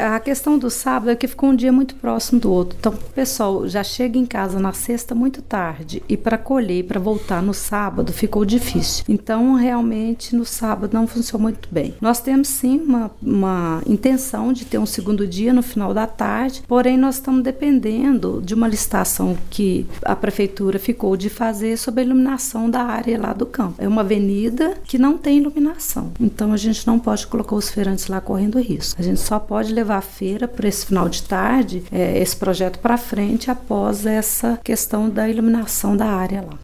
A questão do sábado é que ficou um dia muito próximo do outro. Então, o pessoal já chega em casa na sexta muito tarde e para colher e para voltar no sábado ficou difícil. Então, realmente, no sábado não funcionou muito bem. Nós temos, sim, uma intenção de ter um segundo dia no final da tarde, porém, nós estamos dependendo de uma licitação que a prefeitura ficou de fazer sobre a iluminação da área lá do campo. É uma avenida que não tem iluminação. Então, a gente não pode colocar os feirantes lá correndo risco. A gente só pode levar a feira para esse final de tarde, esse projeto para frente, após essa questão da iluminação da área lá.